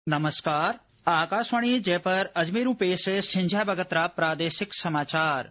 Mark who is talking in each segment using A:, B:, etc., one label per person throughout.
A: नमस्कार, आकाशवाणी जयपुर अजमेर पेश है सिंझा बगत्रा प्रादेशिक समाचार।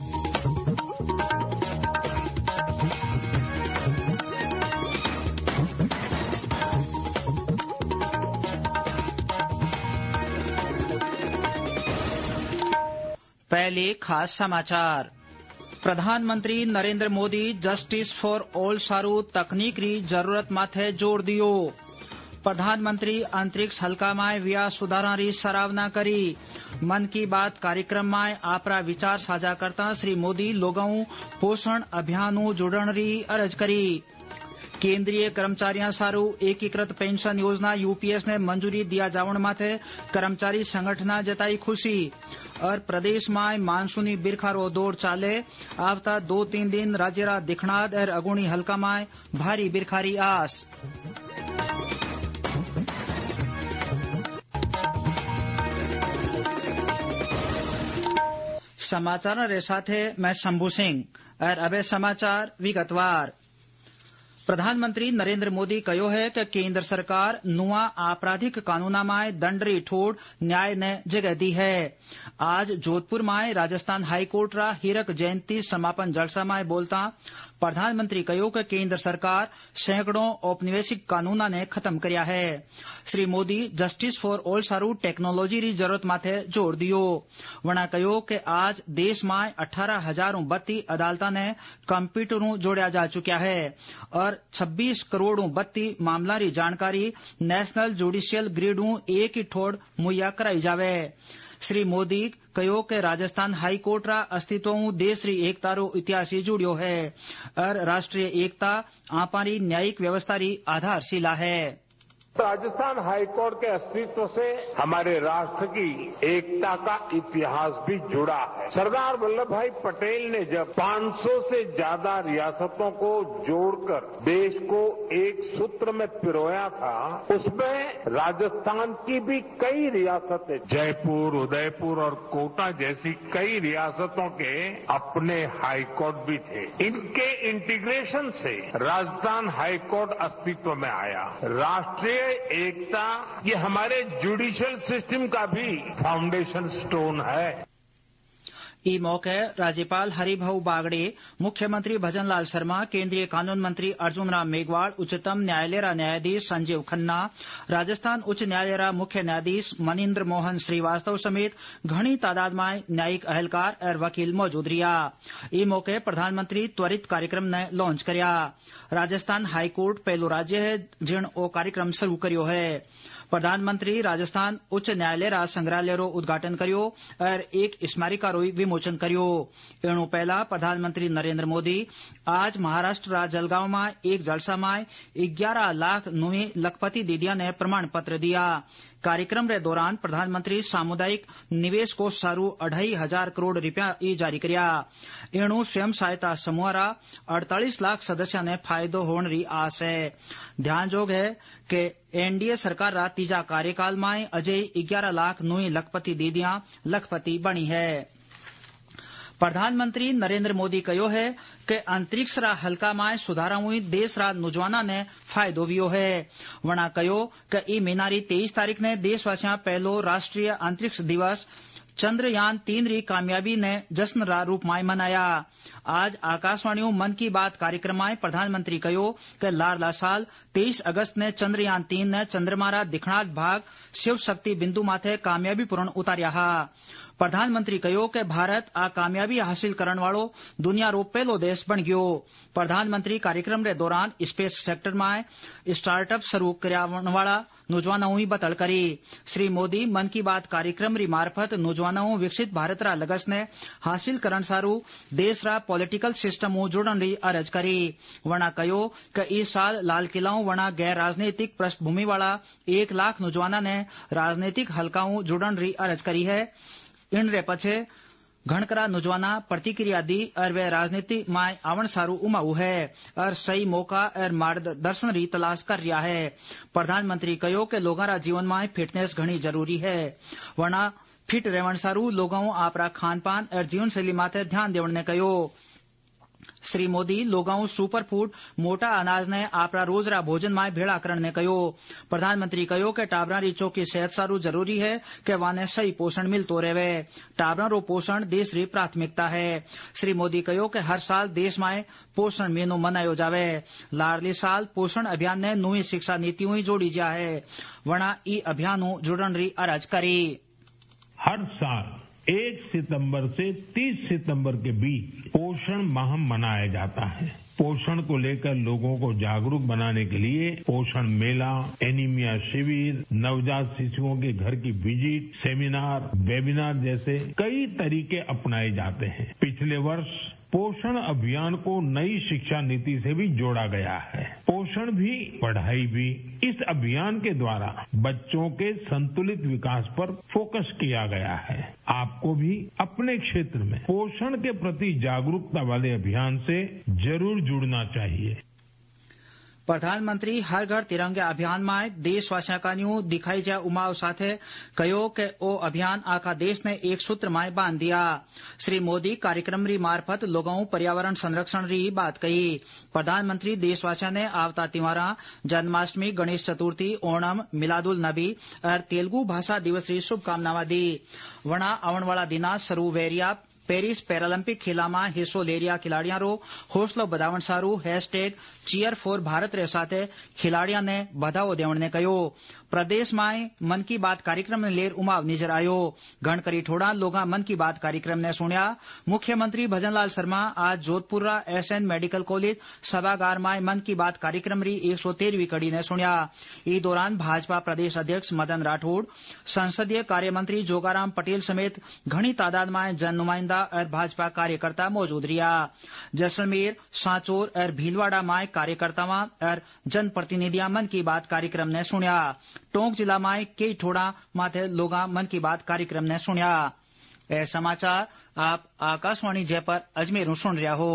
A: पहले खास समाचार। प्रधानमंत्री Narendra Modi justice for all सारू तकनीक री जरूरत माथे जोर दियो। प्रधानमंत्री अंतरिक्ष हल्का में व्या सुधारा री सराहना करी। मन की बात कार्यक्रम में आपरा विचार साझा करता श्री मोदी लोगों पोषण अभियान जुड़न री अर्ज करी। केंद्रीय कर्मचारियों सारू एकीकृत पेंशन योजना यूपीएस ने मंजूरी दिया जावन माथे कर्मचारी संगठना जताई खुशी। और प्रदेश में मानसूनी बिरखा रो दौर चाले, आवता 2-3 दिन राज्य रा दिखनाद और अगुणी हल्का में भारी बिरखारी आस। समाचार रे साथे मैं शंभू सिंह और अबे समाचार विगतवार। प्रधानमंत्री नरेंद्र मोदी कहो है कि केंद्र सरकार नुआ आपराधिक कानूना में दंड री ठोड़ न्याय ने जगह दी है। आज जोधपुर में राजस्थान हाईकोर्ट रा हीरक जयंती समापन जलसा में बोलता प्रधानमंत्री कहो कि केंद्र सरकार सैकड़ों औपनिवेशिक कानूना ने खत्म करया है। Shri Modi justice for all सारू टेक्नोलॉजी री जरूरत माथे जोर दियो। वणा कहो कि आज देश में 18,000 बत्ती अदालता ने कंप्यूटरों जोड़या जा चुक्या है और 26 करोड़ बत्ती मामला री जानकारी नेशनल जुडिशियल ग्रिडू एक ही ठोड़ मुहैया कराई जावे। श्री मोदी कहो कि राजस्थान हाईकोर्ट रा अस्तित्व देश री एकता रो इतिहास जुड़ियो है और राष्ट्रीय एकता आपारी न्यायिक व्यवस्था री आधारशिला है।
B: राजस्थान हाईकोर्ट के अस्तित्व से हमारे राष्ट्र की एकता का इतिहास भी जुड़ा है। सरदार वल्लभ भाई पटेल ने जब 500 से ज्यादा रियासतों को जोड़कर देश को एक सूत्र में पिरोया था, उसमें राजस्थान की भी कई रियासतें, जयपुर, उदयपुर और कोटा जैसी कई रियासतों के अपने हाईकोर्ट भी थे। इनके इंटीग्रेशन से राजस्थान हाईकोर्ट अस्तित्व में आया। राष्ट्रीय एकता ये हमारे जुडिशियल सिस्टम का भी फाउंडेशन स्टोन है।
A: ई मौके राज्यपाल हरिभाऊ बागड़े, मुख्यमंत्री भजनलाल शर्मा, केंद्रीय कानून मंत्री अर्जुन राम मेघवाल, उच्चतम न्यायालय रा न्यायाधीश संजीव खन्ना, राजस्थान उच्च न्यायालय रा मुख्य न्यायाधीश मनिंद्र मोहन श्रीवास्तव समेत घणी तादाद में न्यायिक अहलकार और वकील मौजूद रिया। ई मौके प्रधानमंत्री त्वरित कार्यक्रम ने लॉन्च करया। राजस्थान हाईकोर्ट पहलो राज्य है जिण ओ कार्यक्रम शुरू करियो है। प्रधानमंत्री राजस्थान उच्च न्यायालय रा संग्रहालय रो उद्घाटन करियो और एक स्मारिका रो विमोचन करियो। एणु पहला प्रधानमंत्री नरेंद्र मोदी आज महाराष्ट्र रा जलगांव में एक जलसा में 11 लाख नवी लखपति दीदिया ने प्रमाण पत्र दिया। कार्यक्रम रे दौरान प्रधानमंत्री सामुदायिक निवेश कोष सारू 2,500 करोड़ रुपया जारी करया। एणु स्वयं सहायता समूह रा 48 लाख सदस्य ने फायदो होने री आस है। ध्यान जोग है कि एनडीए सरकार रा तीजा कार्यकाल में अजय 11 लाख नवी लखपति दीदियां लखपति बनी है। प्रधानमंत्री नरेंद्र मोदी कहो है कि अंतरिक्ष रा हल्का में सुधारा हुई देश रा नौजवाना ने फायदो वियो है। वणा कहो कि ई महीना 23 तारीख ने देशवासियां पहलो राष्ट्रीय अंतरिक्ष दिवस चंद्रयान 3 री कामयाबी ने जश्न रा रूप में मनाया। आज आकाशवाणी मन की बात कार्यक्रम में प्रधानमंत्री कहो कि लारला साल 23 अगस्त ने चंद्रयान 3 ने चंद्रमा रा दिखनाद भाग शिव शक्ति बिंदु माथे कामयाबी पूर्ण उतार्या हा। प्रधानमंत्री कहो कि भारत आ कामयाबी हासिल करण वालो दुनिया रो पहलो देश बन गयो। प्रधानमंत्री कार्यक्रम रे दौरान स्पेस सेक्टर में स्टार्टअप शुरू करने वाला नौजवानों ही बतल करी। श्री मोदी मन की बात कार्यक्रम री मार्फत नौजवानों विकसित भारत रा लगस ने हासिल करण सारू देश रा पॉलिटिकल सिस्टम जुड़न री अर्ज करी। वणा कहो कि इस साल लाल किलाओं वणा गैर राजनीतिक पृष्ठभूमि वाला 1 लाख नौजवाना ने राजनीतिक हल्काओं जुड़न री अर्ज करी है। इन रे पछे घणकरा नौजवाना प्रतिक्रिया दी और वे राजनीति में आवण सारू उमाऊ है और सही मौका और मार्गदर्शन री तलाश कर रहा है। प्रधानमंत्री कहो कि लोगों रा जीवन में फिटनेस घणी जरूरी है। वरना फिट रहण सारू लोगों आपरा खान पान और जीवन शैली माथे ध्यान देवण ने कहो। श्री मोदी लोगांऊ सुपर फूड मोटा अनाज ने आपरा रोजरा भोजन में भेड़ा करण ने कहो। प्रधानमंत्री कहो कि टाबरा री चौकी सेहत सारू जरूरी है कि वाने सही पोषण मिलतो रहे। टाबरा रो पोषण देश री प्राथमिकता है। श्री मोदी कहो कि हर साल देश में पोषण महीनो मनायो जावे। लाडली साल पोषण अभियान ने नई शिक्षा नीतियों ही जोड़ी जा है। वणा ई अभियान जुड़न री अरज करी।
C: हर साल 1 सितंबर से 30 सितंबर के बीच पोषण माह मनाया जाता है। पोषण को लेकर लोगों को जागरूक बनाने के लिए पोषण मेला, एनीमिया शिविर, नवजात शिशुओं के घर की विजिट, सेमिनार, वेबिनार जैसे कई तरीके अपनाए जाते हैं। पिछले वर्ष पोषण अभियान को नई शिक्षा नीति से भी जोड़ा गया है। पोषण भी पढ़ाई भी इस अभियान के द्वारा बच्चों के संतुलित विकास पर फोकस किया गया है। आपको भी अपने क्षेत्र में पोषण के प्रति जागरूकता वाले अभियान से जरूर जुड़ना चाहिए।
A: प्रधानमंत्री हर घर तिरंगा अभियान में देशवासियों का दिखाई जा उमाव साथे कहो कि ओ अभियान आखा देश ने एक सूत्र में बांध दिया। श्री मोदी कार्यक्रम री मार्फत लोगों पर्यावरण संरक्षण री बात कही। प्रधानमंत्री देशवासियों ने आवता त्योहार जन्माष्टमी, गणेश चतुर्थी, ओणम, मिलादुल नबी और तेलुगु भाषा दिवस री शुभकामनाएं दी। वणा आवन वाला दिना सरू वेरिया पेरिस पैरालंपिक खेला में हिस्सो ले रिया खिलाड़ियों रो हौसलो बधावण सारू #चीयर फॉर भारत रे साथे खिलाड़ियों ने बधाओ देवण ने कहो। प्रदेश में मन की बात कार्यक्रम में लेर उमाव नजर आयो। गणकरी ठोड़ा लोगा मन की बात कार्यक्रम ने सुनिया। मुख्यमंत्री भजनलाल शर्मा आज जोधपुर SN मेडिकल कॉलेज सभागार में मन की बात कार्यक्रम री 113वीं कड़ी ने सुनिया। इस दौरान भाजपा प्रदेश अध्यक्ष मदन राठौड़, संसदीय कार्य मंत्री जोगाराम पटेल समेत घनी तादाद में जन नुमाइंदा और भाजपा कार्यकर्ता मौजूद रिया। जैसलमेर, सांचौर और भीलवाड़ा में कार्यकर्ताओं और जनप्रतिनिधियां मन की बात कार्यक्रम ने सुनिया। टोंक जिला में कई ठोड़ा माथे लोगा मन की बात कार्यक्रम ने सुनिया। ए समाचार आप आकाशवाणी जयपुर अजमेर सुन रहा हो।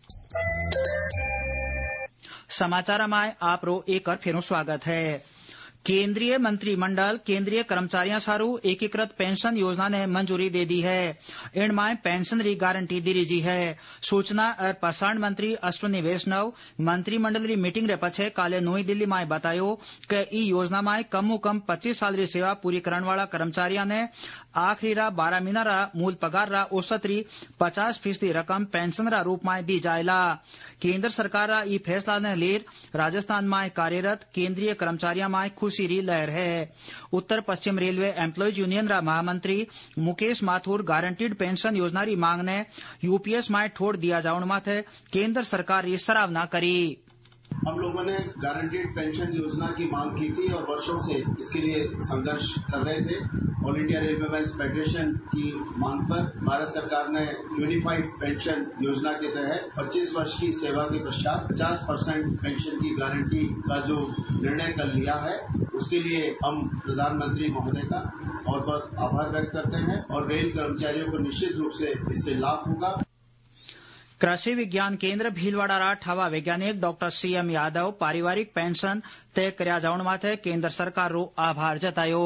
A: समाचार में आप रो एक बार फिर स्वागत है। केंद्रीय मंत्रिमंडल केंद्रीय कर्मचारियों सारू एकीकृत पेंशन योजना ने मंजूरी दे दी है। इनमें पेंशन री गारंटी दी रही है। सूचना और प्रसारण मंत्री अश्विनी वैष्णव मंत्रिमंडल री मीटिंग रे पछे काले नई दिल्ली में बतायो कि ई योजना में कम 25 साल री सेवा पूरी करने वाला कर्मचारियों ने आखिरी 12 महीना रा मूल पगार रा औसत री 50% रकम पेंशन रा रूप में दी जाएला। केंद्र सरकार रा ई फैसला ने लेर राजस्थान में कार्यरत केंद्रीय कर्मचारियों में खुशी री लहर है। उत्तर पश्चिम रेलवे एम्प्लॉयज यूनियन रा महामंत्री मुकेश माथुर गारंटीड पेंशन योजना री मांग ने यूपीएस में ठोड़ दिया जावन माथे केंद्र सरकार री सराहना करी।
D: हम लोगों ने गारंटीड पेंशन योजना की मांग की थी और वर्षों से इसके लिए संघर्ष कर रहे थे। ऑल इंडिया रेलवेमैन्स फेडरेशन की मांग पर भारत सरकार ने यूनिफाइड पेंशन योजना के तहत 25 वर्ष की सेवा के पश्चात 50% पेंशन की गारंटी का जो निर्णय कर लिया है, उसके लिए हम प्रधानमंत्री महोदय का बहुत बहुत आभार व्यक्त करते हैं और रेल कर्मचारियों को निश्चित रूप से इससे लाभ होगा।
A: कृषि विज्ञान केंद्र भीलवाड़ा रा ठावा वैज्ञानिक डॉक्टर CM यादव पारिवारिक पेंशन तय कर्या जावन माथे केंद्र सरकार रो आभार जतायो।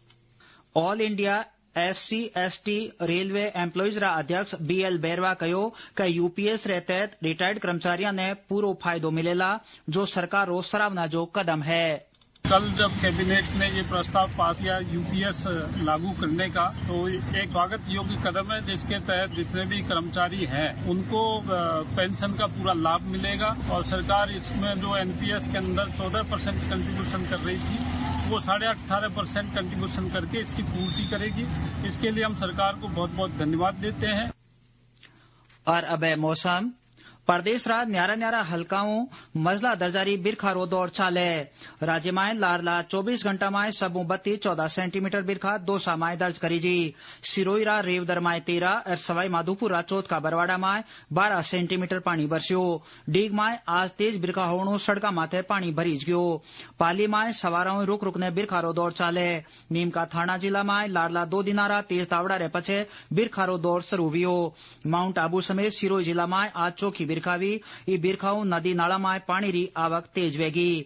A: All India SC/ST railway employees रा अध्यक्ष BL बैरवा कहो कि यूपीएस रे तहत रिटायर्ड कर्मचारियों ने पूरो फायदो मिलेला, जो सरकार रो सराहना जो कदम है।
E: कल जब कैबिनेट ने ये प्रस्ताव पास किया यूपीएस लागू करने का, तो एक स्वागत योग्य कदम है, जिसके तहत जितने भी कर्मचारी हैं उनको पेंशन का पूरा लाभ मिलेगा और सरकार इसमें जो एनपीएस के अंदर 14% कंट्रीब्यूशन कर रही थी, वो 18.5% कंट्रीब्यूशन करके इसकी पूर्ति करेगी। इसके लिए हम सरकार को बहुत बहुत धन्यवाद देते हैं।
A: और अब मौसम प्रदेश रा न्यारा न्यारा हल्काओं मजला दर्जारी बिरखा रो दौर चाले। राज्य में लारला 24 घंटा में सबू 14 सेंटीमीटर बिरखा दोसा में दर्ज करी जी। सिरोई रा रेवदर में 13 और सवाई माधोपुर रा चौथ का बरवाड़ा में 12 सेंटीमीटर पानी बरस्यो। डीग में आज तेज बिरखा होणु सड़का माथे पानी भरीज गयो। पाली में सवारों रुक रुक ने बिरखा रो दौर चाले। नीम का थाना जिला में लारला 2 दिनारा तेज तावड़ा रे पछे बिरखा रो दौर शुरू हुयो। माउंट आबू समेत सिरोई जिला में आज चौखी बिरखावी। ई बिरखाऊ नदी नाला में पानी री आवक तेज वेगी।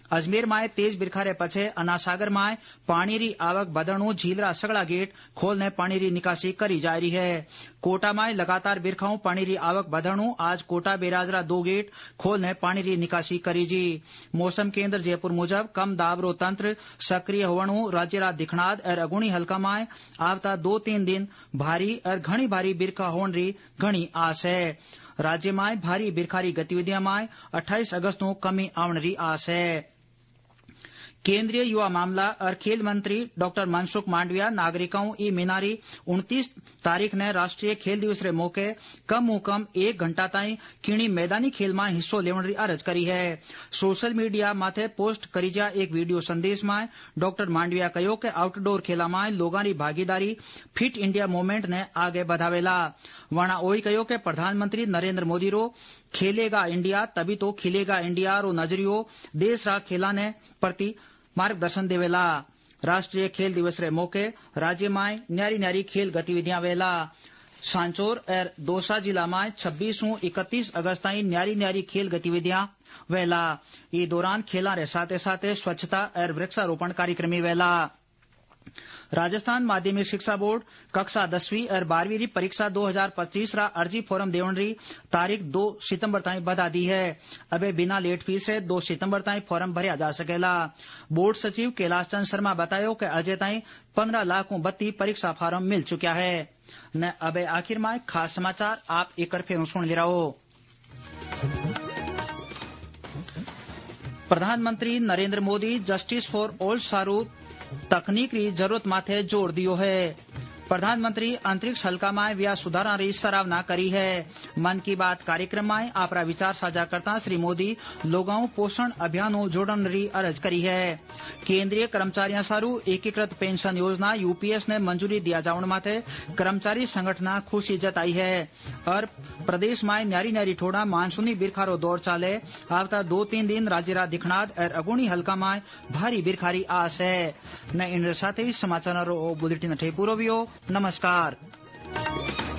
A: अजमेर में तेज बिरखारे पछे अनासागर में पानी री आवक बदणु झीलरा सगड़ा गेट खोलने पानी री निकासी करी जा रही है। कोटा में लगातार बिरखाऊ पानी री आवक बदणु आज कोटा बेराजरा 2 गेट खोलने पानी री निकासी करी जी। मौसम केंद्र जयपुर मुजब कम दाबरो तंत्र सक्रिय होवणु राज्यरा दिखनाद और अगुणी हल्का में आवता 2-3 दिन भारी और घणी भारी बिरखा होने री घणी आस है। राज्य में भारी बिरखारी गतिविधियां में 28 अगस्त को कमी आवण री आस है। केंद्रीय युवा मामला और खेल मंत्री डॉक्टर मनसुख मांडविया नागरिकों ई मीनारी 29 तारीख ने राष्ट्रीय खेल दिवस रे मौके कम कम 1 घंटा ताई किणी मैदानी खेल में हिस्सो लेवण री अर्ज करी है। सोशल मीडिया माथे पोस्ट करी जा एक वीडियो संदेश में डॉक्टर मांडविया कहो कि आउटडोर खेला में लोगों की भागीदारी फिट इंडिया मूवमेंट ने आगे बढ़ावेला। वणा ओई कहो कि प्रधानमंत्री नरेंद्र मोदी रो खेलेगा इंडिया तभी तो खिलेगा इंडिया रो नजरियो देश रा खेला ने प्रति मार्गदर्शन देवेला। राष्ट्रीय खेल दिवस रे मौके राज्य में न्यारी न्यारी खेल गतिविधियां वेला। सांचौर और दौसा जिला में 26 से 31 अगस्त ताई न्यारी न्यारी खेल गतिविधियां वेला। इस दौरान खेला रे साथे साथे स्वच्छता और वृक्षारोपण कार्यक्रम वेला। राजस्थान माध्यमिक शिक्षा बोर्ड कक्षा 10वीं और 12वीं री परीक्षा 2025 रा अर्जी फॉर्म देवण री तारीख 2 सितंबर ताई बता दी है। अबे बिना लेट फीस रे 2 सितंबर ताई फॉर्म भरिया जा सकेला। बोर्ड सचिव कैलाश चंद शर्मा बतायो कि अजय ताई 15 लाख 32 परीक्षा फॉर्म मिल चुका है। न अबे आखिर में खास समाचार आप एक फिर सुन ले रहो। प्रधानमंत्री Narendra Modi justice for all सारू तकनीक री जरूरत माथे जोर दियो है। प्रधानमंत्री अंतरिक्ष हल्का में व्या सुधारा री सराहना करी है। मन की बात कार्यक्रम में आपरा विचार साझा करता श्री मोदी लोगों पोषण अभियानों जोड़न री अर्ज करी है। केंद्रीय कर्मचारियों सारू एकीकृत पेंशन योजना यूपीएस ने मंजूरी दिया जावण माथे कर्मचारी संगठना खुशी जताई है। और प्रदेश में न्यारी न्यारी ठोड़ा मानसूनी बिरखारो दौर चाले आवता 2-3 दिन राज्यरा दिखनाद और अगुणी हल्का में भारी बिरखारी आस है। न इन साथ ही समाचार बुलेटिन ठे पूरो वियो। नमस्कार।